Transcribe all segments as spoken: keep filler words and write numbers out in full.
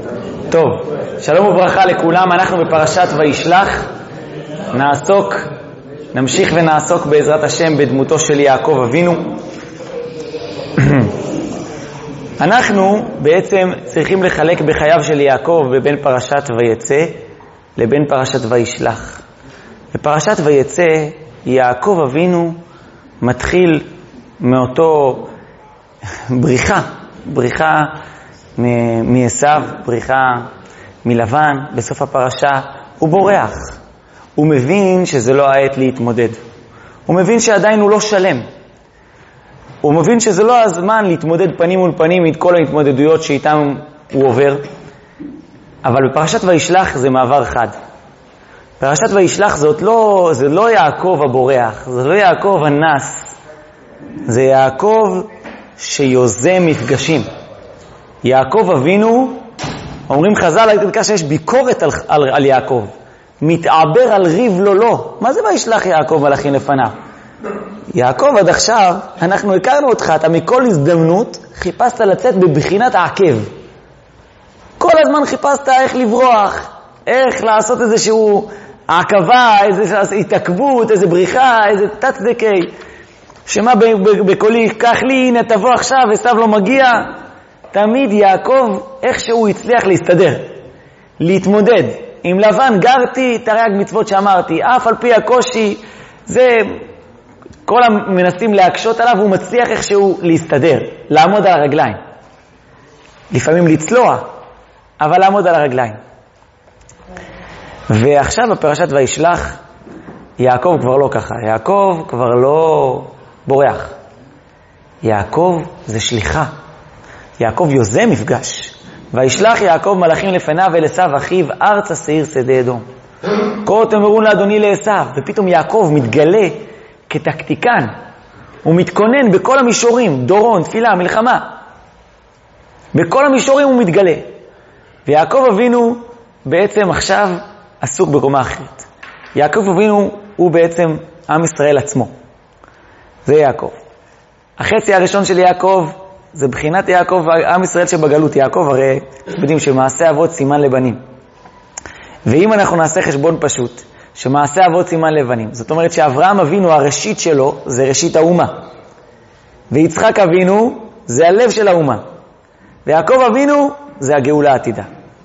טוב, שלום וברכה לכולם, אנחנו בפרשת וישלח, נעסוק, נמשיך ונעסוק בעזרת השם בדמותו של יעקב אבינו. אנחנו בעצם צריכים לחלק בחייו של יעקב בין פרשת ויצא לבין פרשת וישלח. בפרשת ויצא יעקב אבינו מתחיל מאותו בריחה, בריחה מעשיו, בריחה מלבן. בסוף הפרשה הוא בורח, הוא מבין שזה לא העת להתמודד, הוא מבין שעדיין הוא לא שלם, הוא מבין שזה לא הזמן להתמודד פנים מול פנים עם כל ההתמודדויות שאיתם הוא עובר. אבל בפרשת וישלח זה מעבר חד. פרשת וישלח זאת לא, זה לא יעקב הבורח, זה לא יעקב הנס, זה יעקב שיוזם מפגשים. יעקב אבינו, אומרים חז"ל, הייתי בדקה שיש ביקורת על, על, על יעקב, מתעבר על ריב לא לא. מה זה וישלח יעקב מלאכים לפניו? יעקב, עד עכשיו אנחנו הכרנו אותך, אתה מכל הזדמנות חיפשת לצאת בבחינת העקב. כל הזמן חיפשת איך לברוח, איך לעשות איזשהו עקבה, איזו התעכבות, איזו בריחה, איזה תת-דקי. שמה בקולי, קח לי, הנה תבוא עכשיו, וסתיו לא מגיע. תמיד יעקב איכשהו הצליח להסתדר, להתמודד. עם לבן גרתי, תרי"ג מצוות שאמרתי, אף על פי הקושי, זה כל המנסים להקשות עליו, הוא מצליח איכשהו להסתדר, לעמוד על הרגליים. לפעמים לצלוע, אבל לעמוד על הרגליים. ועכשיו בפרשת וישלח, יעקב כבר לא ככה, יעקב כבר לא בורח. יעקב זה שליחה. יעקב יוזם מפגש. וישלח יעקב מלאכים לפניו אל עשיו אחיו ארצה שעיר שדה אדום. כה תאמרו לאדוני לעשיו. ופתאום יעקב מתגלה כטקטיקן. הוא מתכונן בכל המישורים, דורון, תפילה, מלחמה. בכל המישורים הוא מתגלה. ויעקב אבינו בעצם עכשיו עסוק בקומה אחרת. יעקב אבינו הוא בעצם עם ישראל עצמו. זה יעקב. החצי הראשון של יעקב זה בחינת יעקב, עם ישראל שבגלות. יעקב הרי יודעים שמעשה אבות סימן לבנים. ואם אנחנו נעשה חשבון פשוט, שמעשה אבות סימן לבנים, זאת אומרת שאברהם אבינו הראשית שלו זה ראשית האומה. ויצחק אבינו זה הלב של האומה. ויעקב אבינו זה הגאולה העתידה.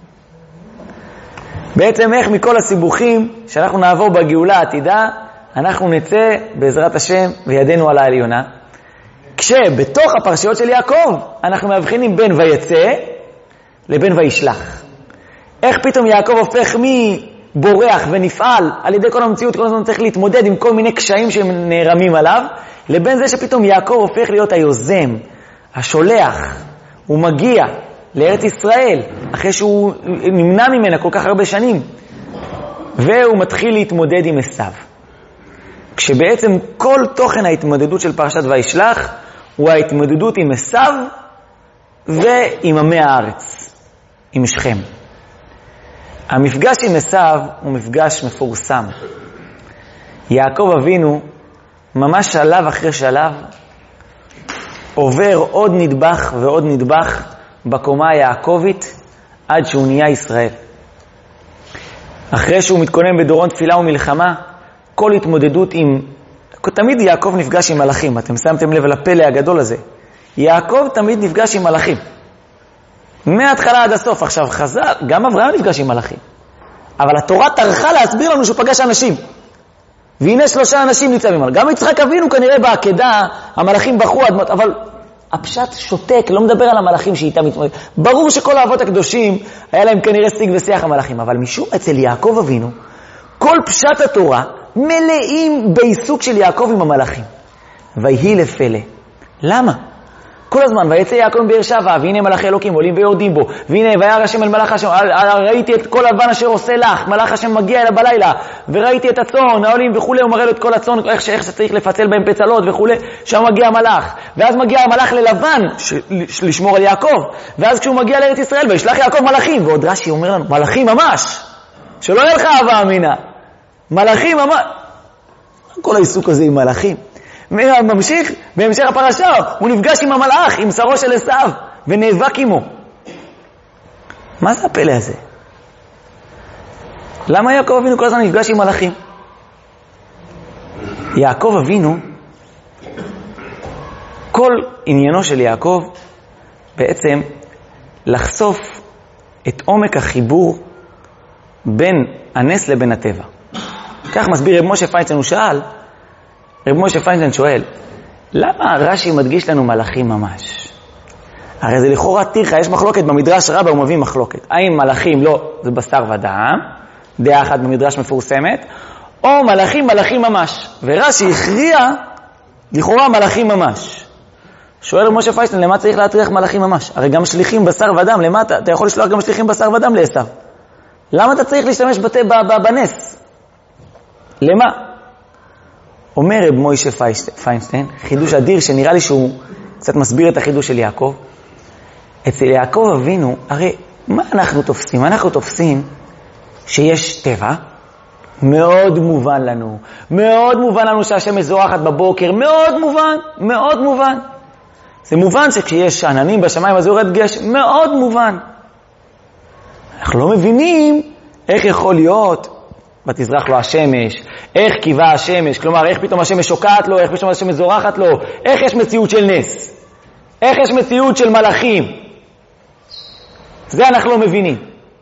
בעצם איך מכל הסיבוכים שאנחנו נעבור בגאולה העתידה, אנחנו נצא בעזרת השם וידנו על העליונה. כשבתוך הפרשיות של יעקב אנחנו מבחינים בין ויצא לבין וישלח. איך פתאום יעקב הופך מבורח ונפעל על ידי כל המציאות, כל הזמן צריך להתמודד עם כל מיני קשיים שהם נערמים עליו, לבין זה שפתאום יעקב הופך להיות היוזם, השולח. הוא מגיע לארץ ישראל אחרי שהוא נמנע ממנה כל כך הרבה שנים, והוא מתחיל להתמודד עם עשיו. כשבעצם כל תוכן ההתמודדות של פרשת וישלח הוא ההתמודדות עם עשיו ועם עמי הארץ, עם שכם. המפגש עם עשיו הוא מפגש מפורסם. יעקב אבינו ממש שלב אחרי שלב עובר עוד נדבך ועוד נדבך בקומה היעקבית עד שהוא נהיה ישראל. אחרי שהוא מתכונן בדורון תפילה ומלחמה, כל התמודדות עם, תמיד יעקב נפגש עם מלאכים. אתם שמתם לב לפלא הגדול הזה. יעקב תמיד נפגש עם מלאכים. מההתחלה עד הסוף. עכשיו חז"ל, גם אברהם נפגש עם מלאכים. אבל התורה טרחה להסביר לנו שהוא פגש אנשים. והנה שלושה אנשים ניצבים עליו. גם יצחק אבינו כנראה בעקדה, המלאכים בחרו אדמות, אבל הפשט שותק, לא מדבר על המלאכים שאיתם מתמודד. ברור שכל האבות הקדושים היה להם כנראה שיג ושיח המלאכים, אבל משום אצל יעקב אבינו, כל פשט התורה מלאים בעיסוק של יעקב עם המלאכים. ויהי לפלא. למה? כל הזמן, ויצא יעקב מבאר שבע, והנה מלאכי אלוקים עולים ויורדים בו, והנה וירא השם אל מלאך השם, ראיתי את כל לבן אשר עושה לך, מלאך השם מגיע אליו בלילה, וראיתי את הצאן, העולים וכולי, הוא מראה לו את כל הצאן, איך, איך שצריך לפצל בהם פצלות וכולי, שם מגיע המלאך, ואז מגיע המלאך ללבן, ש, לשמור על יעקב, ואז כשהוא מגיע לארץ ישראל, וישלח יעקב מלאכים, ועוד רש"י אומר לנו, מלאכים ממש, שלא יהיה לך אהבה אמינה, מלאכים ממש, כל העיסוק הזה עם מלאכים. ממשיך, בהמשך הפרשה, הוא נפגש עם המלאך, עם שרו של עשיו, ונאבק עמו. מה זה הפלא הזה? למה יעקב אבינו כל הזמן נפגש עם מלאכים? יעקב אבינו, כל עניינו של יעקב בעצם לחשוף את עומק החיבור בין הנס לבין הטבע. כך מסביר רב משה פיינשטיין, הוא שאל, רב משה פיינשטיין שואל, למה רש"י מדגיש לנו מלאכים ממש? הרי זה לכאורה תירחה, יש מחלוקת במדרש רבה, הוא מביא מחלוקת. האם מלאכים לא, זה בשר ודם, דעה אחת במדרש מפורסמת, או מלאכים מלאכים ממש. ורש"י הכריע לכאורה מלאכים ממש. שואל רב משה פיינשטיין, למה צריך להטריח מלאכים ממש? הרי גם שליחים בשר ודם, למה אתה, אתה יכול לשלוח גם שליחים בשר ודם לעשיו? למה אתה צריך להשתמש בתה, בנס? למה? אומר רב משה פיינשטיין, חידוש אדיר שנראה לי שהוא קצת מסביר את החידוש של יעקב. אצל יעקב אבינו, הרי מה אנחנו תופסים? אנחנו תופסים שיש טבע, מאוד מובן לנו, מאוד מובן לנו שהשמש זורחת בבוקר, מאוד מובן, מאוד מובן. זה מובן שכשיש עננים בשמיים אז יורד גשם, מאוד מובן. אנחנו לא מבינים איך יכול להיות, ותזרח לו השמש, איך קיבה השמש, כלומר איך פתאום השמש שוקעת לו, איך פתאום השמש זורחת לו, איך יש מציאות של נס, איך יש מציאות של מלאכים. זה אנחנו לא מבינים.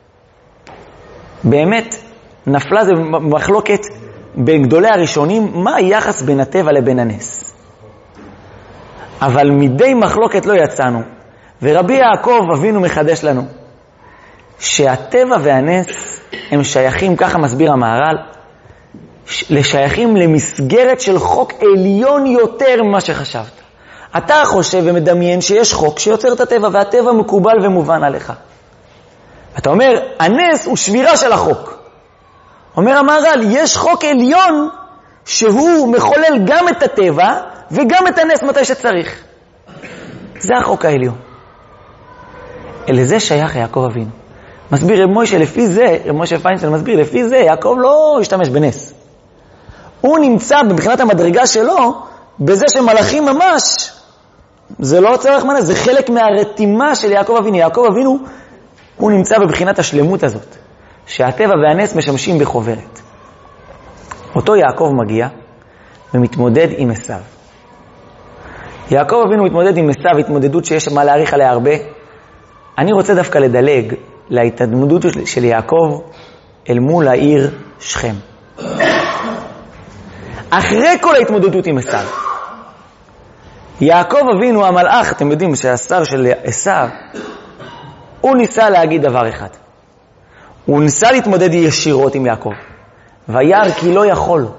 באמת, נפלה זה מחלוקת בין גדולי הראשונים, מה היחס בין הטבע לבין הנס. אבל מדי מחלוקת לא יצאנו, ורבי יעקב אבינו מחדש לנו, שהטבע והנס הם שייכים, ככה מסביר המהר"ל, לשייכים למסגרת של חוק עליון יותר ממה שחשבת. אתה חושב ומדמיין שיש חוק שיוצר את הטבע, והטבע מקובל ומובן עליך. אתה אומר, הנס הוא שבירה של החוק. אומר המהר"ל, יש חוק עליון שהוא מחולל גם את הטבע וגם את הנס מתי שצריך. זה החוק העליון. אל זה שייך יעקב אבינו. מסביר רב משה, לפי זה, רב משה פיינשטיין מסביר, לפי זה יעקב לא השתמש בנס. הוא נמצא מבחינת המדרגה שלו, בזה שמלאכים ממש, זה לא צורך מנס, זה חלק מהרתימה של יעקב אבינו. יעקב אבינו, הוא נמצא בבחינת השלמות הזאת, שהטבע והנס משמשים בחוברת. אותו יעקב מגיע ומתמודד עם עשיו. יעקב אבינו מתמודד עם עשיו, התמודדות שיש מה להאריך עליה הרבה. אני רוצה דווקא לדלג להתמודדות של יעקב אל מול העיר שכם. אחרי כל ההתמודדות עם עשיו, יעקב אבינו המלאך, אתם יודעים שהשר של עשיו, הוא ניסה להגיד דבר אחד. הוא ניסה להתמודד ישירות עם יעקב. וירא כי לא יכול.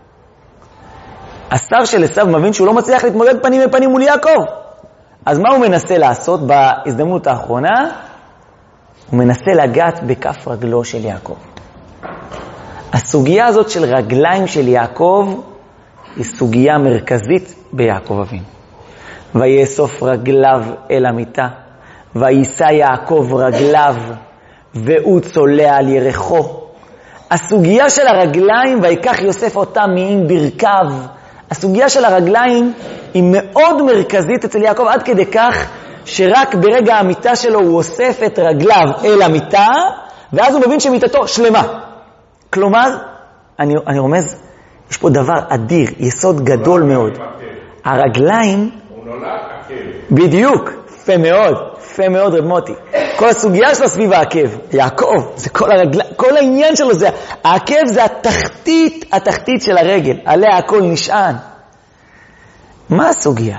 השר של עשיו מבין שהוא לא מצליח להתמודד פנים בפנים מול יעקב. אז מה הוא מנסה לעשות בהזדמנות האחרונה? הוא מנסה לגעת בכף רגלו של יעקב. הסוגיה הזאת של רגליים של יעקב היא סוגיה מרכזית ביעקב אבינו. ויאסוף רגליו אל המיטה, ויישא יעקב רגליו, והוא צולע על ירחו. הסוגיה של הרגליים, ויקח יוסף אותם מעם ברכיו. הסוגיה של הרגליים היא מאוד מרכזית אצל יעקב, עד כדי כך שרק ברגע המיטה שלו הוא אוסף את רגליו אל המיטה, ואז הוא מבין שמיטתו שלמה. כלומר, אני, אני רומז, יש פה דבר אדיר, יסוד גדול מאוד. הרגליים... הוא נולד עקב. בדיוק, יפה מאוד, יפה מאוד רב מוטי. כל הסוגיה שלו סביב העקב, יעקב, זה כל הרגליים, כל העניין שלו זה, העקב זה התחתית, התחתית של הרגל, עליה הכל נשען. מה הסוגיה?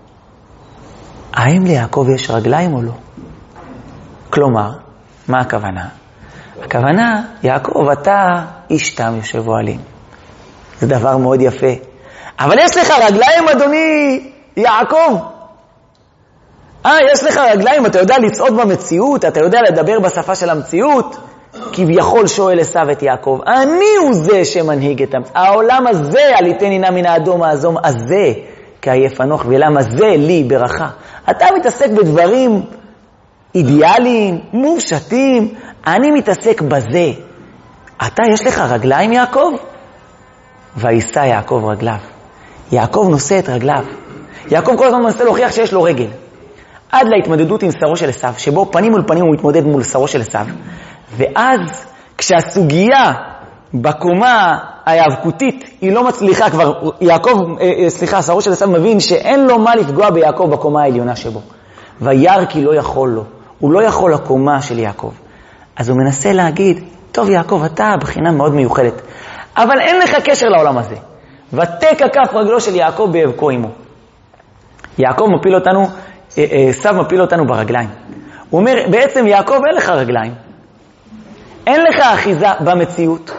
האם ליעקב יש רגליים או לא? כלומר, מה הכוונה? הכוונה, יעקב, אתה איש תם יושב אוהלים. זה דבר מאוד יפה. אבל יש לך רגליים, אדוני יעקב. אה, יש לך רגליים, אתה יודע לצעוד במציאות, אתה יודע לדבר בשפה של המציאות. כביכול שואל עשיו את יעקב, אני הוא זה שמנהיג את המציאות. העולם הזה, עליתני נא מן האדום האזום הזה, כעייף אנוך, ולמה זה לי ברכה. אתה מתעסק בדברים אידיאליים, מופשטים, אני מתעסק בזה. אתה, יש לך רגליים, יעקב? ויישא יעקב רגליו. יעקב נושא את רגליו. יעקב כל הזמן מנסה להוכיח שיש לו רגל. עד להתמודדות עם שרו של עשיו, שבו פנים מול פנים הוא מתמודד מול שרו של עשיו, ואז כשהסוגיה בקומה ההיאבקותית היא לא מצליחה כבר, יעקב, אה, סליחה, שרו של עשיו מבין שאין לו מה לפגוע ביעקב בקומה העליונה שבו, וירא כי לא יכול לו, הוא לא יכול לקומה של יעקב. אז הוא מנסה להגיד, טוב יעקב, אתה בחינה מאוד מיוחדת, אבל אין לך קשר לעולם הזה. ותקע כף רגלו של יעקב באבקו עמו. יעקב מפיל אותנו, עשיו מפיל אותנו ברגליים. הוא אומר, בעצם יעקב אין לך רגליים. אין לך אחיזה במציאות.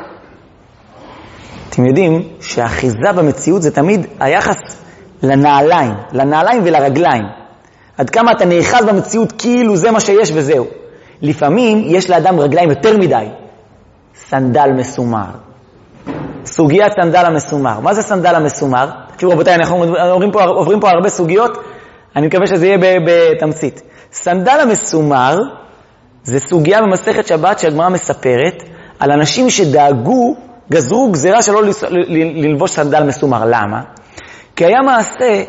אתם יודעים שהאחיזה במציאות זה תמיד היחס לנעליים, לנעליים ולרגליים. עד כמה אתה נאחז במציאות כאילו זה מה שיש וזהו. לפעמים יש לאדם רגליים יותר מדי. סנדל מסומר. סוגיית סנדל המסומר. מה זה סנדל המסומר? תראו רבותיי, אנחנו עוברים פה, עוברים פה הרבה סוגיות, אני מקווה שזה יהיה בתמצית. סנדל המסומר זה סוגיה במסכת שבת שהגמרא מספרת על אנשים שדאגו, גזרו גזירה שלא ללבוש סנדל מסומר. למה? כי היה מעשה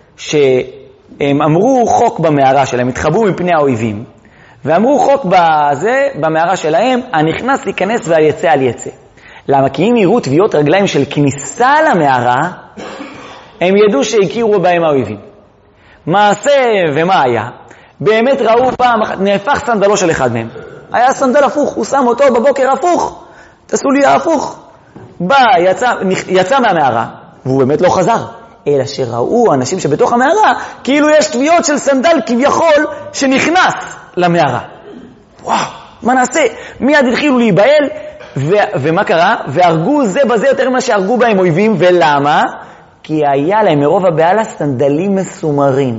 שהם אמרו חוק במערה שלהם, התחבאו מפני האויבים, ואמרו חוק בזה, במערה שלהם, הנכנס להיכנס והיצא על יצא. למה? כי אם יראו תביעות רגליים של כניסה למערה, הם ידעו שהכירו בהם האויבים. מעשה ומה היה? באמת ראו פעם אחת, נהפך סנדלו של אחד מהם. היה סנדל הפוך, הוא שם אותו בבוקר הפוך. תעשו לי הפוך. בא, יצא, יצא מהמערה, והוא באמת לא חזר. אלא שראו אנשים שבתוך המערה, כאילו יש תביעות של סנדל כביכול שנכנס למערה. וואו, מה נעשה? מיד התחילו להיבהל, ו- ומה קרה? והרגו זה בזה יותר ממה שהרגו בהם אויבים, ולמה? כי היה להם מרוב הבעלה סנדלים מסומרים.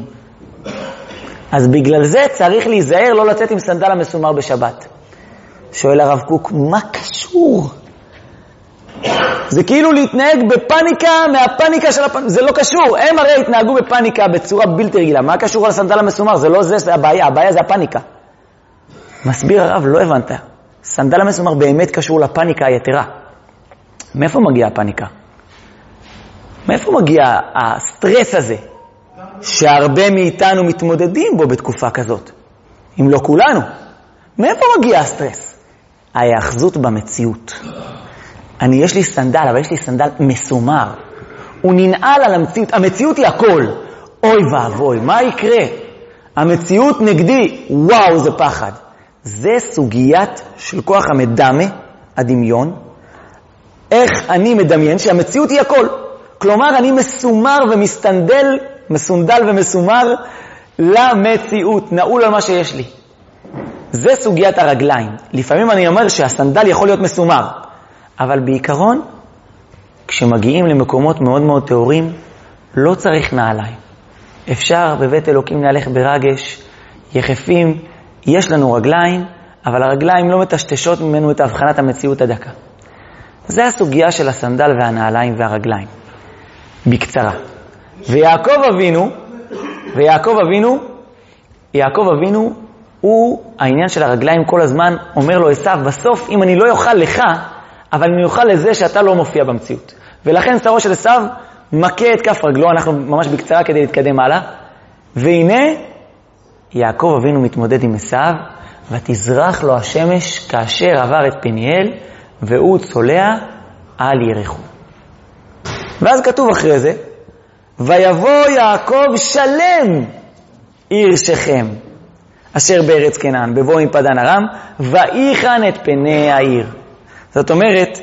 אז בגלל זה צריך להיזהר לא לצאת עם סנדל המסומר בשבת. שואל הרב קוק, מה קשור? זה כאילו להתנהג בפניקה מהפניקה של הפניקה, זה לא קשור. הם הרי התנהגו בפניקה בצורה בלתי רגילה. מה קשור על הסנדל המסומר? זה לא זה, זה הבעיה, הבעיה זה הפניקה. מסביר הרב, לא הבנת. סנדל המסומר באמת קשור לפניקה היתרה. מאיפה מגיעה הפניקה? מאיפה מגיע הסטרס הזה? שהרבה מאיתנו מתמודדים בו בתקופה כזאת. אם לא כולנו. מאיפה מגיע הסטרס? ההיאחזות במציאות. אני, יש לי סנדל, אבל יש לי סנדל מסומר. הוא ננעל על המציאות. המציאות היא הכל. אוי ואבוי, מה יקרה? המציאות נגדי, וואו, זה פחד. זה סוגיית של כוח המדמה, הדמיון. איך אני מדמיין שהמציאות היא הכל. כלומר, אני מסומר ומסתנדל, מסונדל ומסומר למציאות, נעול על מה שיש לי. זה סוגיית הרגליים. לפעמים אני אומר שהסנדל יכול להיות מסומר, אבל בעיקרון, כשמגיעים למקומות מאוד מאוד תיאורים, לא צריך נעליים. אפשר בבית אלוקים נהלך ברגש, יחפים, יש לנו רגליים, אבל הרגליים לא מטשטשות ממנו את הבחנת המציאות הדקה. זה הסוגיה של הסנדל והנעליים והרגליים. בקצרה. ויעקב אבינו, ויעקב אבינו, יעקב אבינו הוא העניין של הרגליים כל הזמן, אומר לו עשיו, בסוף אם אני לא יוכל לך, אבל אני יוכל לזה שאתה לא מופיע במציאות. ולכן שרו של עשיו מכה את כף רגלו, אנחנו ממש בקצרה כדי להתקדם הלאה. והנה, יעקב אבינו מתמודד עם עשיו, ותזרח לו השמש כאשר עבר את פניאל, והוא צולע על ירחו. ואז כתוב אחרי זה, ויבוא יעקב שלם עיר שכם, אשר בארץ כנען, בבוא מפדן ארם, ויחן את פני העיר. זאת אומרת,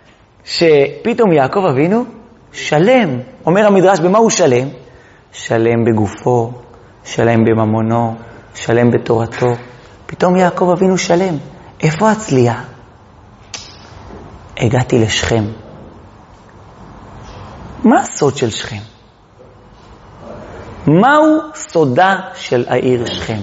שפתאום יעקב אבינו שלם. אומר המדרש, במה הוא שלם? שלם בגופו, שלם בממונו, שלם בתורתו. פתאום יעקב אבינו שלם. איפה הצליעה? הגעתי לשכם. מה הסוד של שכם? מהו סודה של העיר שכם?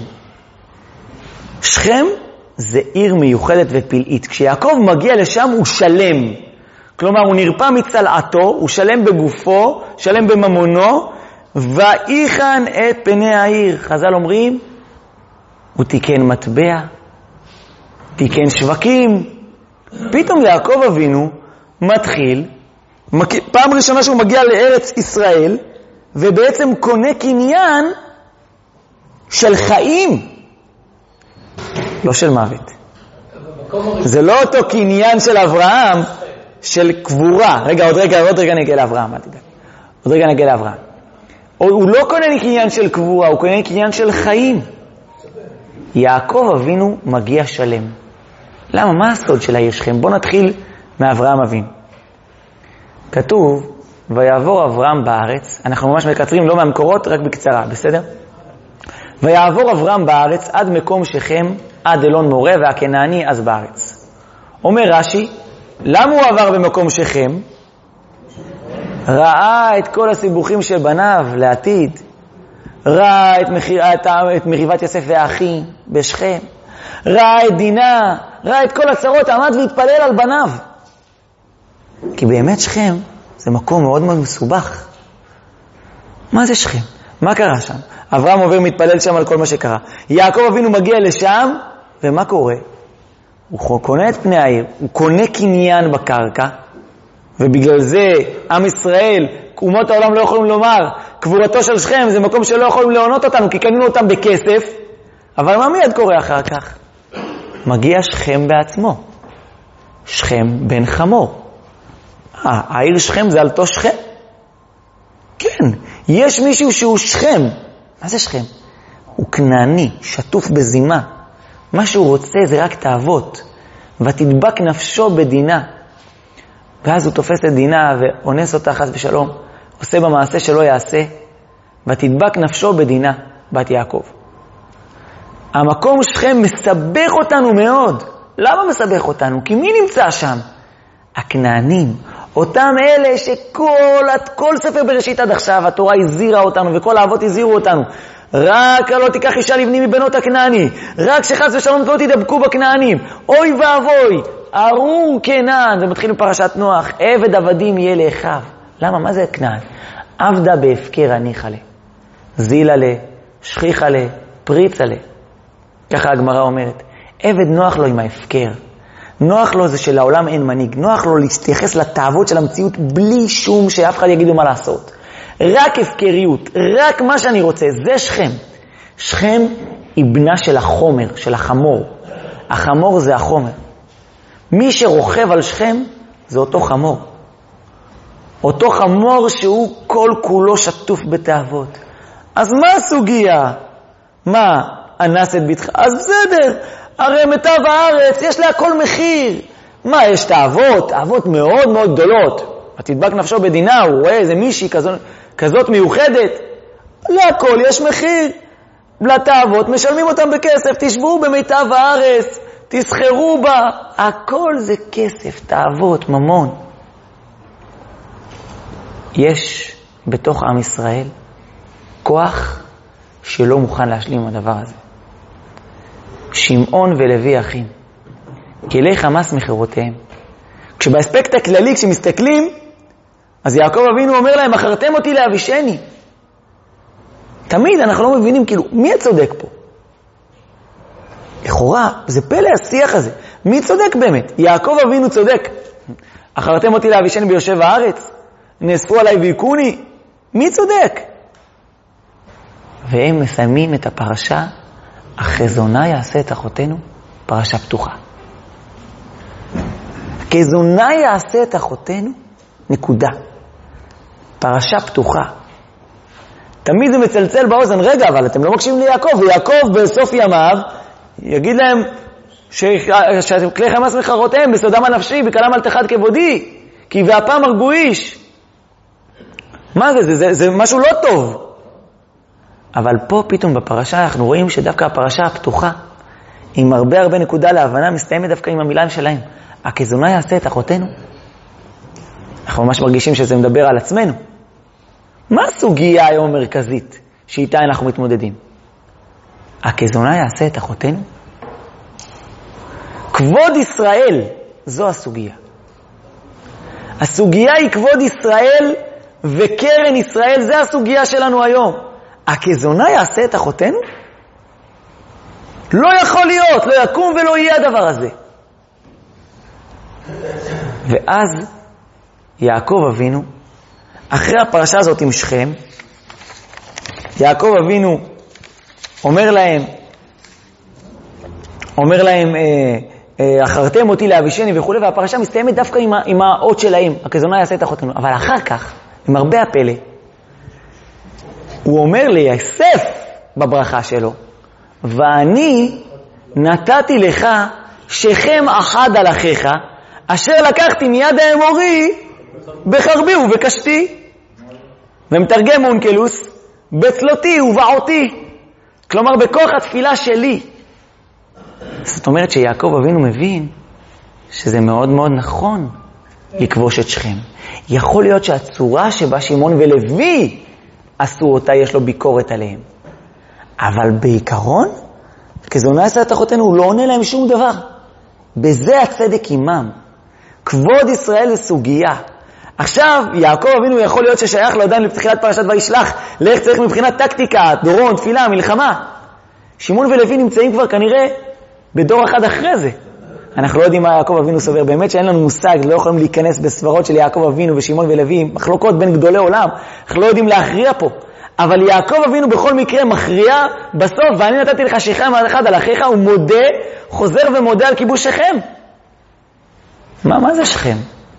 שכם זה עיר מיוחדת ופלאית. כשיעקב מגיע לשם הוא שלם. כלומר, הוא נרפא מצלעתו, הוא שלם בגופו, שלם בממונו, ויחן את פני העיר. חז"ל אומרים, הוא תיקן מטבע, תיקן שווקים. פתאום יעקב אבינו מתחיל, פעם ראשונה שהוא מגיע לארץ ישראל, ובעצם קונה קניין של חיים, לא של מוות. זה לא אותו קניין של אברהם, של קבורה. רגע, עוד רגע, עוד רגע נגיע לאברהם, אל תדאג. עוד רגע נגיע לאברהם. הוא לא קונה קניין של קבורה, הוא קונה קניין של חיים. יעקב אבינו מגיע שלם. למה? מה הסוד של העיר שכם? בואו נתחיל מאברהם אבינו. כתוב, ויעבור אברהם בארץ, אנחנו ממש מקצרים, לא מהמקורות, רק בקצרה, בסדר? ויעבור אברהם בארץ עד מקום שכם, עד אלון מורה והכנעני אז בארץ. אומר רש"י, למה הוא עבר במקום שכם? ראה את כל הסיבוכים של בניו לעתיד, ראה את, מחיר, את, את מריבת יוסף והאחים בשכם, ראה את דינה, ראה את כל הצרות, עמד והתפלל על בניו. כי באמת שכם זה מקום מאוד מאוד מסובך. מה זה שכם? מה קרה שם? אברהם עובר מתפלל שם על כל מה שקרה. יעקב אבינו מגיע לשם, ומה קורה? הוא קונה את פני העיר, הוא קונה קניין בקרקע, ובגלל זה עם ישראל, אומות העולם לא יכולים לומר, קבורתו של שכם זה מקום שלא יכולים להונות אותנו, כי קנינו אותם בכסף. אבל מה מיד קורה אחר כך? מגיע שכם בעצמו. שכם בן חמור. אה, העיר שכם זה על תו שכם? כן, יש מישהו שהוא שכם. מה זה שכם? הוא כנעני, שטוף בזימה. מה שהוא רוצה זה רק תאוות. ותדבק נפשו בדינה. ואז הוא תופס את דינה ואונס אותה חס ושלום. עושה במעשה שלא יעשה. ותדבק נפשו בדינה, בת יעקב. המקום שכם מסבך אותנו מאוד. למה מסבך אותנו? כי מי נמצא שם? הכנענים. אותם אלה שכל כל ספר בראשית עד עכשיו התורה הזהירה אותנו וכל האבות הזהירו אותנו. רק לא תיקח אישה לבני מבנות הכנעני, רק שחס ושלום לא תדבקו בכנענים. אוי ואבוי, ארור כנען. זה מתחיל בפרשת נוח, עבד עבדים יהיה לאחיו. למה? מה זה כנען? עבדה בהפקר הניחה לה, זילה לה, שכיחה לה, פריצה לה. ככה הגמרא אומרת, עבד נוח לו עם ההפקר. נוח לו זה שלעולם אין מנהיג, נוח לו להתייחס לתאוות של המציאות בלי שום שאף אחד יגידו מה לעשות. רק הפקריות, רק מה שאני רוצה, זה שכם. שכם היא בנה של החומר, של החמור. החמור זה החומר. מי שרוכב על שכם זה אותו חמור. אותו חמור שהוא כל כולו שטוף בתאוות. אז מה הסוגיה? מה, אנס את ביתך? אז בסדר, הרי מיטב הארץ, יש לה כל מחיר. מה, יש תאוות, תאוות מאוד מאוד גדולות. ותדבק נפשו בדינה, הוא רואה איזה מישהי כזאת, כזאת מיוחדת. להכל יש מחיר. לתאוות משלמים אותם בכסף, תשבו במיטב הארץ, תסחרו בה. הכל זה כסף, תאוות, ממון. יש בתוך עם ישראל כוח שלא מוכן להשלים הדבר הזה. שמעון ולוי אחים, כלי חמאס מחירותיהם. כשבאספקט הכללי, כשמסתכלים, אז יעקב אבינו אומר להם, אחרתם אותי להבישני. תמיד אנחנו לא מבינים, כאילו, מי הצודק פה? לכאורה, זה פלא השיח הזה. מי צודק באמת? יעקב אבינו צודק. אחרתם אותי להבישני ביושב הארץ? נאספו עליי ויקוני? מי צודק? והם מסיימים את הפרשה, החזונה יעשה את אחותינו, פרשה פתוחה. החזונה יעשה את אחותינו, נקודה. פרשה פתוחה. תמיד זה מצלצל באוזן, רגע, אבל אתם לא מקשיבים ליעקב, ויעקב בסוף ימיו יגיד להם שכלי חמאס מחירותיהם, בסודם הנפשי, בקלם אל תחד כבודי, כי והפעם הרגו איש. מה זה? זה, זה, זה משהו לא טוב. אבל פה פתאום בפרשה אנחנו רואים שדווקא הפרשה הפתוחה, עם הרבה הרבה נקודה להבנה, מסתיימת דווקא עם המילה שלהם. הכזונה יעשה את אחותינו. אנחנו ממש מרגישים שזה מדבר על עצמנו. מה הסוגיה היום המרכזית שאיתה אנחנו מתמודדים? הכזונה יעשה את אחותינו? כבוד ישראל, זו הסוגיה. הסוגיה היא כבוד ישראל וקרן ישראל, זה הסוגיה שלנו היום. הכזונה יעשה את אחותינו? לא יכול להיות, לא יקום ולא יהיה הדבר הזה. ואז יעקב אבינו, אחרי הפרשה הזאת עם שכם, יעקב אבינו אומר להם, אומר להם, אה, אה, אחרתם אותי להבישני וכו', והפרשה מסתיימת דווקא עם, עם האות שלהם, הכזונה יעשה את אחותנו. אבל אחר כך, עם הרבה הפלא, הוא אומר ליוסף בברכה שלו, ואני נתתי לך שכם אחד על אחיך, אשר לקחתי מיד האמורי בחרבי ובקשתי. ומתרגם אונקלוס, בצלותי ובעותי. כלומר, בכוח התפילה שלי. זאת אומרת שיעקב אבינו מבין שזה מאוד מאוד נכון לכבוש את שכם. יכול להיות שהצורה שבה שמעון ולוי עשו אותה, יש לו ביקורת עליהם. אבל בעיקרון, כזונה יעשה את אחותנו, הוא לא עונה להם שום דבר. בזה הצדק עמם. כבוד ישראל זה סוגיה. עכשיו, יעקב אבינו יכול להיות ששייך לו עדיין לתחילת פרשת וישלח, לאיך צריך מבחינת טקטיקה, דורון, תפילה, מלחמה. שמעון ולוי נמצאים כבר כנראה בדור אחד אחרי זה. אנחנו לא יודעים מה יעקב אבינו סובר, באמת שאין לנו מושג, לא יכולים להיכנס בסברות של יעקב אבינו ושמעון ולוי, מחלוקות בין גדולי עולם, אנחנו לא יודעים להכריע פה. אבל יעקב אבינו בכל מקרה מכריע בסוף, ואני נתתי לך שכם אחד על אחיך, הוא מודה, חוזר ומודה על כיבוש שכם. מה, מה זה שכם?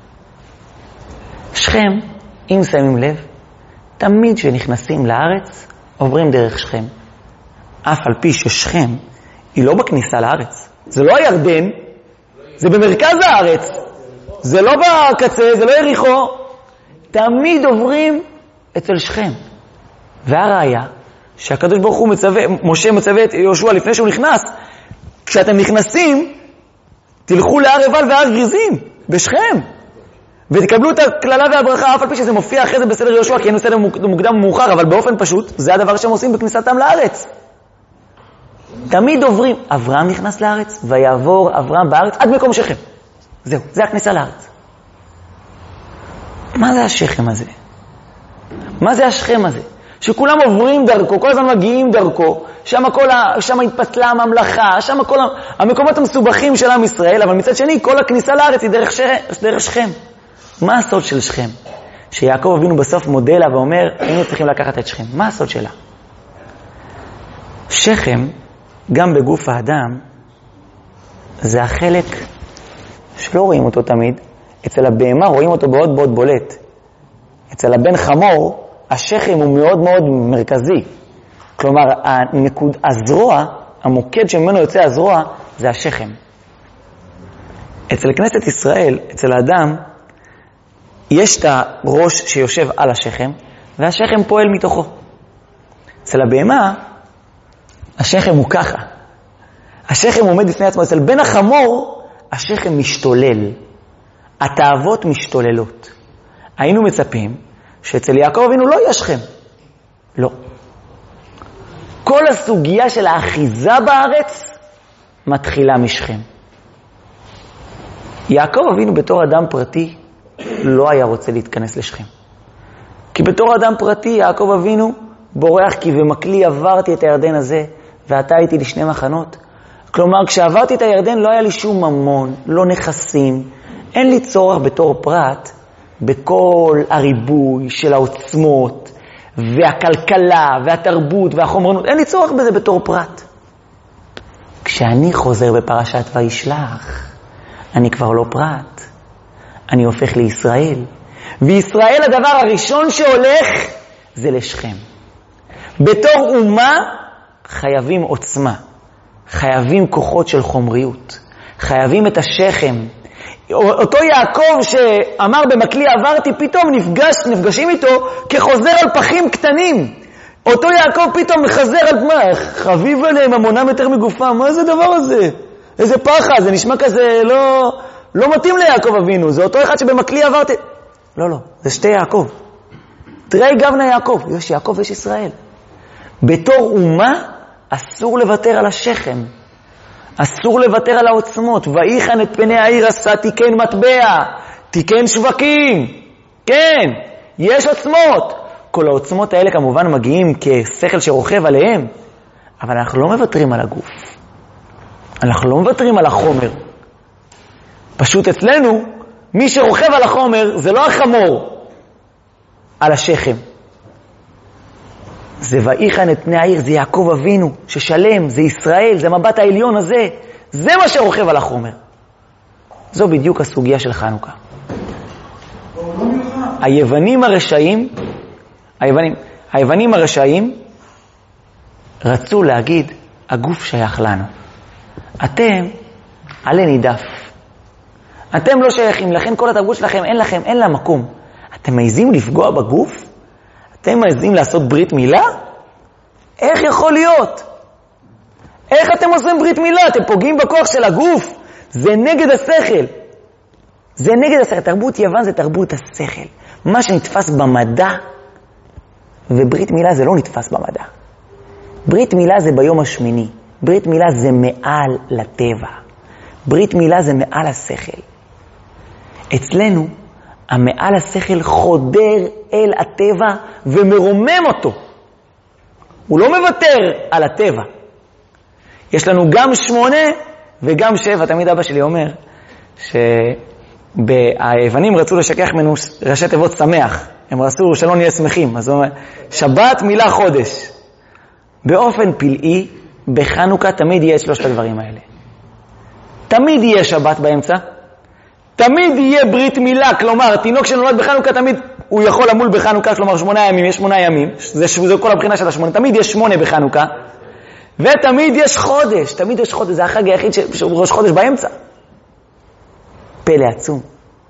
שכם, אם שמים לב, תמיד כשנכנסים לארץ, עוברים דרך שכם. אף על פי ששכם היא לא בכניסה לארץ. זה לא הירדן, זה במרכז הארץ. זה לא בקצה, זה לא יריחו. תמיד עוברים אצל שכם. והראיה, שהקדוש ברוך הוא מצווה, משה מצווה את יהושע לפני שהוא נכנס, כשאתם נכנסים, תלכו להר עיבל והר גריזים, בשכם. ותקבלו את הכללה והברכה, אף על פי שזה מופיע אחרי זה בסדר יהושע, כי אין בסדר מוקדם ומאוחר, אבל באופן פשוט, זה הדבר שהם עושים בכניסתם לארץ. תמיד עוברים. אברהם נכנס לארץ, ויעבור אברהם בארץ עד מקום שכם. זהו, זה הכניסה לארץ. מה זה השכם הזה? מה זה השכם הזה? שכולם עוברים דרכו, כל הזמן מגיעים דרכו, שם כל ה... שם התפצלה הממלכה, שם כל ה... המקומות המסובכים של עם ישראל, אבל מצד שני, כל הכניסה לארץ היא דרך, ש... דרך שכם. מה הסוד של שכם? שיעקב אבינו בסוף מודה לה ואומר, היינו צריכים לקחת את שכם. מה הסוד שלה? שכם, גם בגוף האדם, זה החלק שלא רואים אותו תמיד. אצל הבהמה רואים אותו מאוד מאוד בולט. אצל הבן חמור, השכם הוא מאוד מאוד מרכזי. כלומר, הנקוד, הזרוע, המוקד שממנו יוצא הזרוע, זה השכם. אצל כנסת ישראל, אצל האדם, יש את הראש שיושב על השכם, והשכם פועל מתוכו. אצל הבהמה, השכם הוא ככה. השכם עומד בפני עצמו. אצל בן החמור, השכם משתולל. התאוות משתוללות. היינו מצפים שאצל יעקב אבינו לא יהיה שכם. לא. כל הסוגיה של האחיזה בארץ מתחילה משכם. יעקב אבינו בתור אדם פרטי לא היה רוצה להתכנס לשכם. כי בתור אדם פרטי יעקב אבינו בורח, כי במקלי עברתי את הירדן הזה ואתה הייתי לשני מחנות. כלומר, כשעברתי את הירדן לא היה לי שום ממון, לא נכסים. אין לי צורך בתור פרט בכל הריבוי של העוצמות והכלכלה והתרבות והחומרנות. אין לי צורך בזה בתור פרט. כשאני חוזר בפרשת וישלח, אני כבר לא פרט. אני הופך לישראל. וישראל הדבר הראשון שהולך זה לשכם. בתור אומה חייבים עוצמה. חייבים כוחות של חומריות. חייבים את השכם. אותו יעקב שאמר במקלי עברתי, פתאום נפגש, נפגשים איתו כחוזר על פחים קטנים. אותו יעקב פתאום מחזר על מה? חביב עליהם המונם יותר מגופם. מה זה דבר הזה? איזה פחד, זה נשמע כזה לא, לא מתאים ליעקב אבינו. זה אותו אחד שבמקלי עברתי. לא, לא, זה שתי יעקב. תראי גבנה יעקב, יש יעקב ויש ישראל. בתור אומה אסור לוותר על השכם. אסור לוותר על העוצמות. ואיכן את פני העיר עשה תיקן מטבע, תיקן שווקים. כן, יש עוצמות. כל העוצמות האלה כמובן מגיעים כשכל שרוכב עליהם, אבל אנחנו לא מוותרים על הגוף. אנחנו לא מוותרים על החומר. פשוט אצלנו, מי שרוכב על החומר זה לא החמור, על השכם. זה ואיכן את פני העיר, זה יעקב אבינו, ששלם, זה ישראל, זה מבט העליון הזה, זה מה שרוכב על החומר. זו בדיוק הסוגיה של חנוכה. היוונים הרשעים, היוונים, היוונים הרשעים רצו להגיד, הגוף שייך לנו. אתם עלי נידף. אתם לא שייכים, לכן כל התרבות שלכם אין לכם, אין לה מקום. אתם מעיזים לפגוע בגוף? אתם מעיזים לעשות ברית מילה? איך יכול להיות? איך אתם עושים ברית מילה? אתם פוגעים בכוח של הגוף. זה נגד השכל. זה נגד השכל. תרבות יוון זה תרבות השכל. מה שנתפס במדע, וברית מילה זה לא נתפס במדע. ברית מילה זה ביום השמיני. ברית מילה זה מעל לטבע. ברית מילה זה מעל השכל. אצלנו, המעל השכל חודר אל הטבע ומרומם אותו. הוא לא מוותר על הטבע. יש לנו גם שמונה וגם שבע. תמיד אבא שלי אומר שהיוונים רצו לשכח ממנו ראשי תיבות שמח. הם רצו שלא נהיה שמחים. אז הוא אומר, שבת מילה חודש. באופן פלאי, בחנוכה תמיד יהיה את שלושת הדברים האלה. תמיד יהיה שבת באמצע. תמיד יהיה ברית מילה, כלומר, תינוק שנולד בחנוכה, תמיד הוא יכול למול בחנוכה, כלומר, שמונה ימים, יש שמונה ימים, זה, זה כל הבחינה של השמונה, תמיד יש שמונה בחנוכה, ותמיד יש חודש, תמיד יש חודש, זה החג היחיד שהוא ראש חודש באמצע. פלא עצום.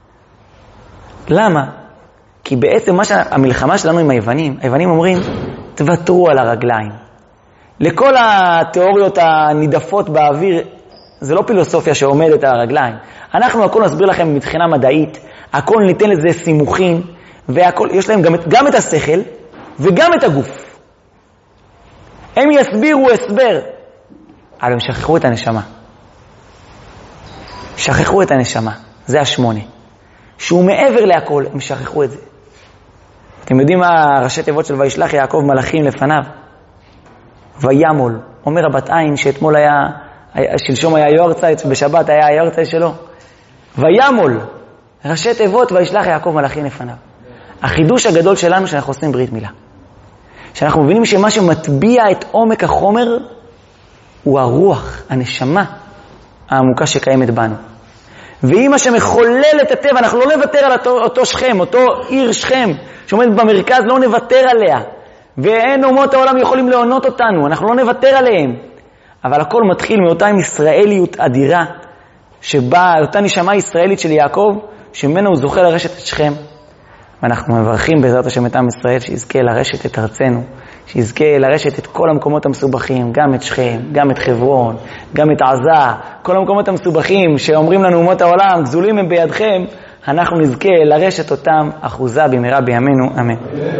למה? כי בעצם מה שהמלחמה שלנו עם היוונים, היוונים אומרים, תוותרו על הרגליים. לכל התיאוריות הנידפות באוויר, זה לא פילוסופיה שעומדת על הרגליים. אנחנו הכל נסביר לכם מבחינה מדעית, הכל ניתן לזה סימוכים, והכל, יש להם גם, גם את השכל וגם את הגוף. הם יסבירו הסבר, אבל הם שכחו את הנשמה. שכחו את הנשמה, זה השמונה. שהוא מעבר להכל, הם שכחו את זה. אתם יודעים מה ראשי תיבות של וישלח יעקב מלאכים לפניו? וימול. אומר הבת עין שאתמול היה, שלשום היה יורצייט, בשבת היה היורצייט שלו. וימול. ראשי תיבות וישלח יעקב מלאכים לפניו. החידוש הגדול שלנו שאנחנו עושים ברית מילה. שאנחנו מבינים שמה שמטביע את עומק החומר הוא הרוח, הנשמה העמוקה שקיימת בנו. ואם מה שמחולל את הטבע, אנחנו לא נוותר על אותו, אותו שכם, אותו עיר שכם, שעומד במרכז, לא נוותר עליה. ואין אומות העולם יכולים לעונות אותנו, אנחנו לא נוותר עליהם. אבל הכל מתחיל מאותה ישראליות אדירה, שבה אותה נשמה ישראלית של יעקב, שממנו הוא זוכה לרשת את שכם. ואנחנו מברכים בעזרת השם את עם ישראל, שיזכה לרשת את ארצנו, שיזכה לרשת את כל המקומות המסובכים, גם את שכם, גם את חברון, גם את עזה, כל המקומות המסובכים שאומרים לנו אומות העולם, גזולים הם בידכם, אנחנו נזכה לרשת אותם אחוזה במהרה בימינו, אמן.